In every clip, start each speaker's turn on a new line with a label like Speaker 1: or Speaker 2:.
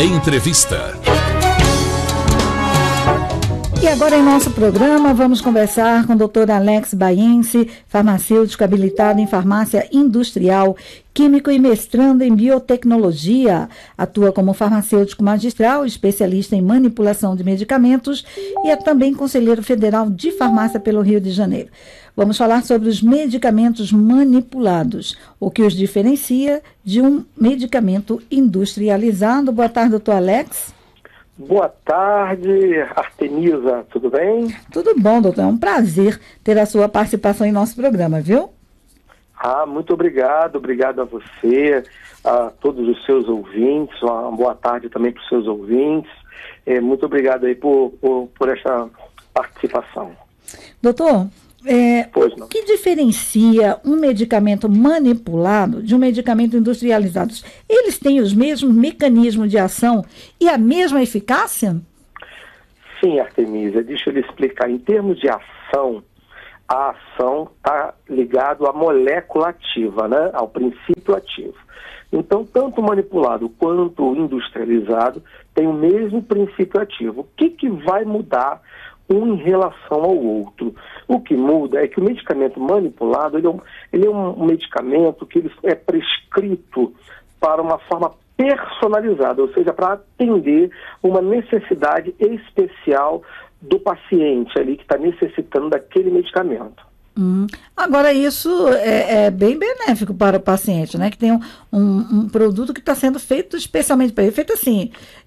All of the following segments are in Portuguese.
Speaker 1: Entrevista.
Speaker 2: E agora em nosso programa vamos conversar com o Dr. Alex Baiense, farmacêutico habilitado em farmácia industrial, químico e mestrando em biotecnologia. Atua como farmacêutico magistral, especialista em manipulação de medicamentos e é também conselheiro federal de farmácia pelo Rio de Janeiro. Vamos falar sobre os medicamentos manipulados, o que os diferencia de um medicamento industrializado. Boa tarde, doutor Alex.
Speaker 3: Boa tarde, Artemisa, tudo bem?
Speaker 2: Tudo bom, doutor. É um prazer ter a sua participação em nosso programa, viu?
Speaker 3: Muito obrigado a você, a todos os seus ouvintes, uma boa tarde também para os seus ouvintes. Muito obrigado aí por essa participação.
Speaker 2: Doutor, o que diferencia um medicamento manipulado de um medicamento industrializado? Eles têm os mesmos mecanismos de ação e a mesma eficácia?
Speaker 3: Sim, Artemisa, deixa eu lhe explicar. Em termos de ação, a ação está ligada à molécula ativa, né? Ao princípio ativo. Então, tanto manipulado quanto industrializado tem o mesmo princípio ativo. O que vai mudar um em relação ao outro? O que muda é que o medicamento manipulado ele é um medicamento que ele é prescrito para uma forma personalizada, ou seja, para atender uma necessidade especial do paciente ali que está necessitando daquele medicamento.
Speaker 2: Agora, isso é bem benéfico para o paciente, né? Que tem um produto que está sendo feito especialmente para ele, feito assim,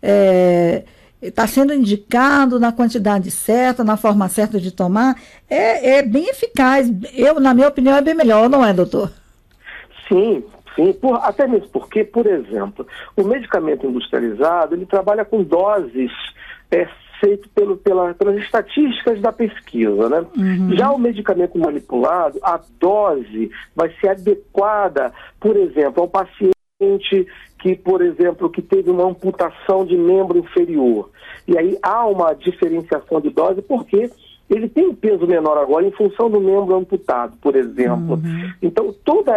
Speaker 2: está sendo indicado na quantidade certa, na forma certa de tomar, é bem eficaz. Na minha opinião, é bem melhor, não é, doutor? Sim,
Speaker 3: até mesmo porque, por exemplo, o medicamento industrializado, ele trabalha com doses feito pelas estatísticas da pesquisa, né? Já o medicamento manipulado, a dose vai ser adequada, por exemplo, ao paciente que, por exemplo, que teve uma amputação de membro inferior. E aí há uma diferenciação de dose porque ele tem um peso menor agora em função do membro amputado, por exemplo. Então, todos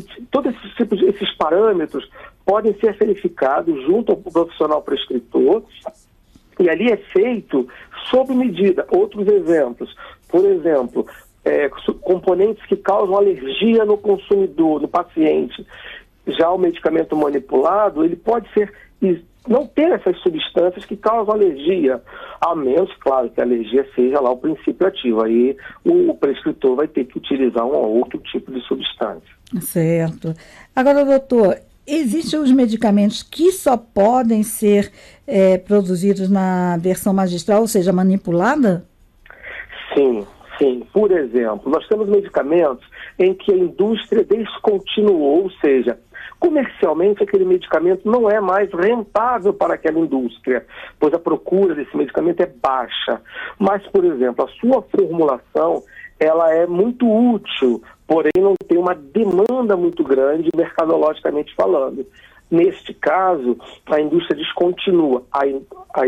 Speaker 3: esses parâmetros podem ser verificados junto ao profissional prescritor e ali é feito sob medida. Outros exemplos, por exemplo, componentes que causam alergia no consumidor, no paciente. Já o medicamento manipulado, ele pode não ter essas substâncias que causam alergia, a menos, claro, que a alergia seja lá o princípio ativo. Aí o prescritor vai ter que utilizar um ou outro tipo de substância.
Speaker 2: Certo. Agora, doutor, existem os medicamentos que só podem ser produzidos na versão magistral, ou seja, manipulada?
Speaker 3: Sim. Por exemplo, nós temos medicamentos em que a indústria descontinuou, ou seja, comercialmente aquele medicamento não é mais rentável para aquela indústria, pois a procura desse medicamento é baixa. Mas, por exemplo, a sua formulação, ela é muito útil, porém não tem uma demanda muito grande mercadologicamente falando. Neste caso, a indústria descontinua. Aí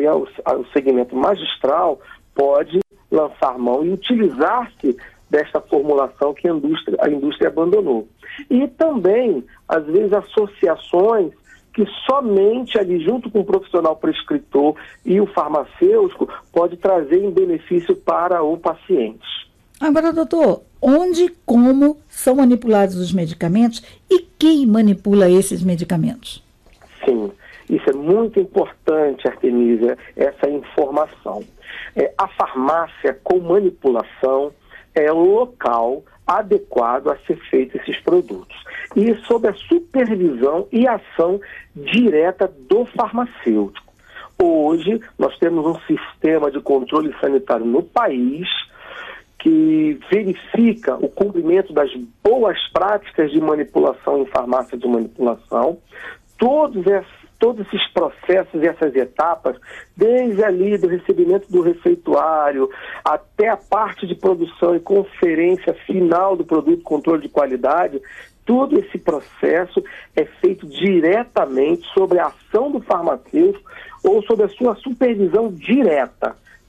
Speaker 3: o segmento magistral pode lançar mão e utilizar-se desta formulação que a indústria abandonou. E também, às vezes, associações que somente ali, junto com o profissional prescritor e o farmacêutico, pode trazer em benefício para o paciente.
Speaker 2: Agora, doutor, onde e como são manipulados os medicamentos e quem manipula esses medicamentos?
Speaker 3: Sim, isso é muito importante, Artemisa, essa informação. A farmácia com manipulação é o local adequado a ser feito esses produtos. E sob a supervisão e ação direta do farmacêutico. Hoje, nós temos um sistema de controle sanitário no país que verifica o cumprimento das boas práticas de manipulação em farmácia de manipulação. Todos esses processos e essas etapas, desde ali do recebimento do receituário até a parte de produção e conferência final do produto, controle de qualidade, todo esse processo é feito diretamente sobre a ação do farmacêutico ou sobre a sua supervisão direta.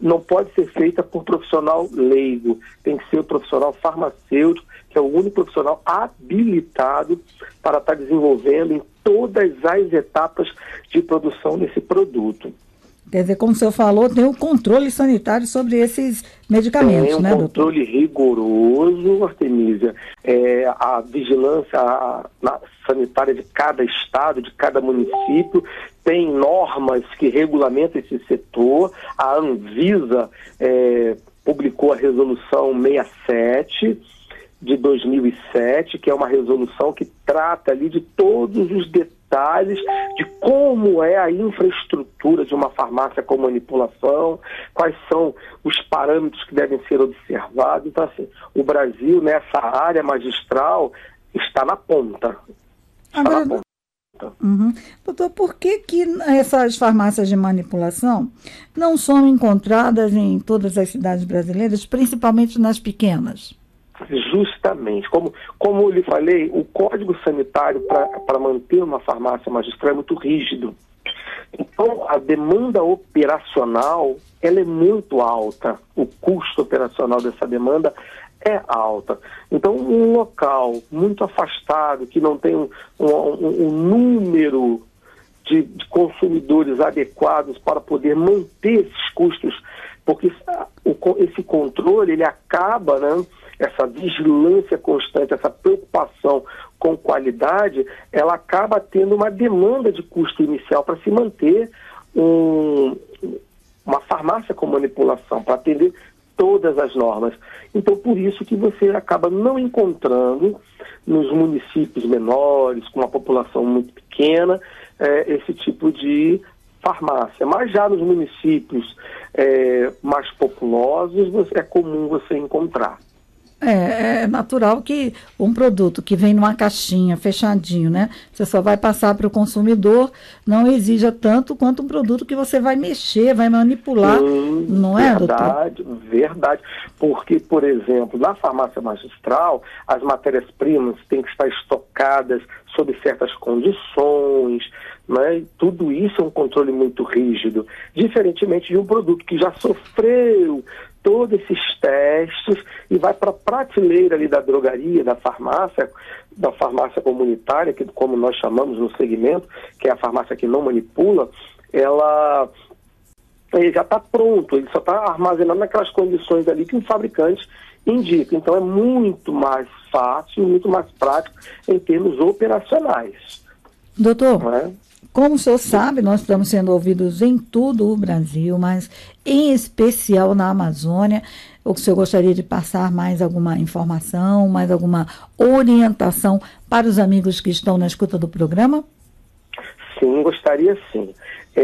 Speaker 3: não pode ser feita por profissional leigo, tem que ser o profissional farmacêutico, que é o único profissional habilitado para estar desenvolvendo em todas as etapas de produção desse produto.
Speaker 2: Quer dizer, como o senhor falou, tem o controle sanitário sobre esses medicamentos, né, doutor?
Speaker 3: Tem um controle rigoroso, Artemísia. A vigilância sanitária de cada estado, de cada município, tem normas que regulamentam esse setor. A Anvisa publicou a resolução 67 de 2007, que é uma resolução que trata ali de todos os detalhes de como é a infraestrutura de uma farmácia com manipulação, quais são os parâmetros que devem ser observados. Então, assim, o Brasil, nessa área magistral, está na ponta.
Speaker 2: Agora, doutor, por que essas farmácias de manipulação não são encontradas em todas as cidades brasileiras, principalmente nas pequenas?
Speaker 3: Justamente, como eu lhe falei, o Código Sanitário para manter uma farmácia magistral é muito rígido. Então, a demanda operacional ela é muito alta, o custo operacional dessa demanda é alta. Então, um local muito afastado, que não tem um número de consumidores adequados para poder manter esses custos, porque esse controle, ele acaba, né, essa vigilância constante, essa preocupação com qualidade, ela acaba tendo uma demanda de custo inicial para se manter uma farmácia com manipulação, para atender todas as normas. Então, por isso que você acaba não encontrando nos municípios menores, com uma população muito pequena, esse tipo de farmácia. Mas já nos municípios mais populosos, é comum você encontrar.
Speaker 2: É natural que um produto que vem numa caixinha, fechadinho, né? Você só vai passar para o consumidor, não exija tanto quanto um produto que você vai mexer, vai manipular, não é, doutor?
Speaker 3: Verdade. Porque, por exemplo, na farmácia magistral, as matérias-primas têm que estar estocadas sob certas condições, né? Tudo isso é um controle muito rígido, diferentemente de um produto que já sofreu todos esses testes e vai para a prateleira ali da drogaria, da farmácia comunitária, que como nós chamamos no segmento, que é a farmácia que não manipula, ele já está pronto, ele só está armazenado naquelas condições ali que o fabricante indica. Então é muito mais fácil, muito mais prático em termos operacionais.
Speaker 2: Doutor,
Speaker 3: não é?
Speaker 2: Como o senhor sabe, nós estamos sendo ouvidos em todo o Brasil, mas em especial na Amazônia. O senhor gostaria de passar mais alguma informação, mais alguma orientação para os amigos que estão na escuta do programa?
Speaker 3: Sim, gostaria sim.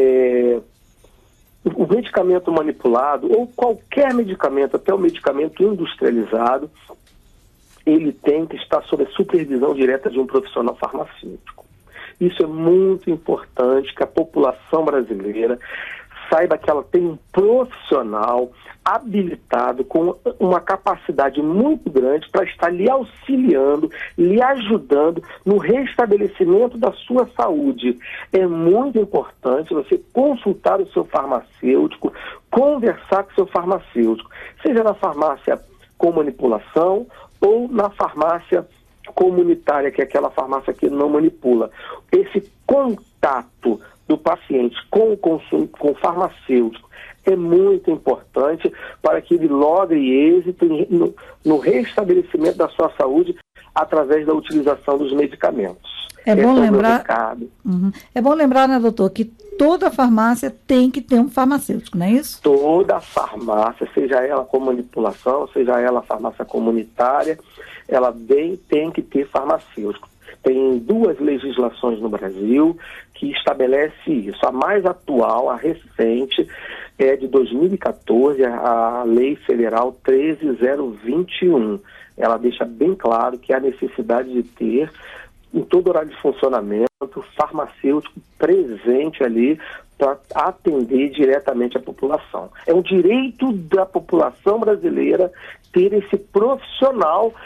Speaker 3: O medicamento manipulado, ou qualquer medicamento, até o medicamento industrializado, ele tem que estar sob a supervisão direta de um profissional farmacêutico. Isso é muito importante, que a população brasileira saiba que ela tem um profissional habilitado com uma capacidade muito grande para estar lhe auxiliando, lhe ajudando no restabelecimento da sua saúde. É muito importante você consultar o seu farmacêutico, conversar com o seu farmacêutico, seja na farmácia com manipulação ou na farmácia comunitária, que é aquela farmácia que não manipula. Esse contato do paciente com o farmacêutico é muito importante para que ele logre êxito no restabelecimento da sua saúde através da utilização dos medicamentos.
Speaker 2: É bom lembrar, né, doutor, que toda farmácia tem que ter um farmacêutico, não é isso?
Speaker 3: Toda farmácia, seja ela com manipulação, seja ela farmácia comunitária, ela tem que ter farmacêutico. Tem 2 legislações no Brasil que estabelece isso. A mais atual, a recente, é de 2014, a Lei Federal 13.021. Ela deixa bem claro que há necessidade de ter, em todo horário de funcionamento, farmacêutico presente ali para atender diretamente a população. É um direito da população brasileira ter esse profissional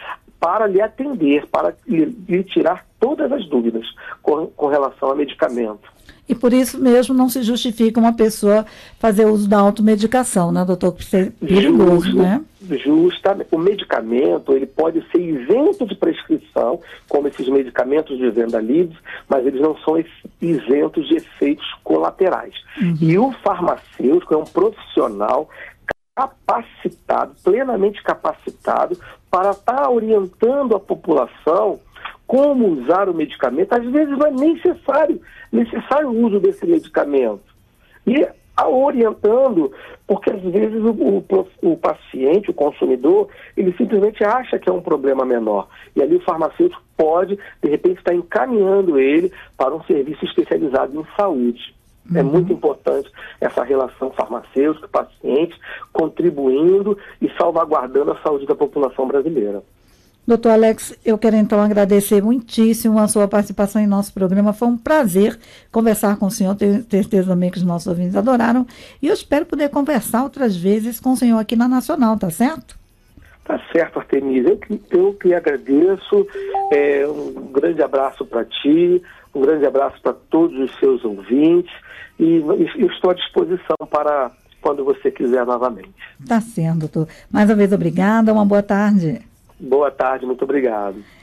Speaker 3: para lhe atender, para lhe tirar todas as dúvidas com relação a medicamento.
Speaker 2: E por isso mesmo não se justifica uma pessoa fazer uso da automedicação, né, doutor? Porque é perigoso, né?
Speaker 3: Justamente. O medicamento, ele pode ser isento de prescrição, como esses medicamentos de venda livre, mas eles não são isentos de efeitos colaterais. E o farmacêutico é um profissional capacitado, plenamente capacitado, para estar orientando a população como usar o medicamento. Às vezes não é necessário o uso desse medicamento. E orientando, porque às vezes o paciente, o consumidor, ele simplesmente acha que é um problema menor. E ali o farmacêutico pode, de repente, estar encaminhando ele para um serviço especializado em saúde. É muito importante essa relação farmacêutico-paciente, contribuindo e salvaguardando a saúde da população brasileira.
Speaker 2: Doutor Alex, eu quero então agradecer muitíssimo a sua participação em nosso programa. Foi um prazer conversar com o senhor, tenho certeza também que os nossos ouvintes adoraram. E eu espero poder conversar outras vezes com o senhor aqui na Nacional, tá certo?
Speaker 3: Tá certo, Artemisa. Eu que agradeço. Um grande abraço para ti, um grande abraço para todos os seus ouvintes. E estou à disposição para quando você quiser novamente.
Speaker 2: Tá certo, doutor. Mais uma vez, obrigada. Uma boa tarde.
Speaker 3: Boa tarde, muito obrigado.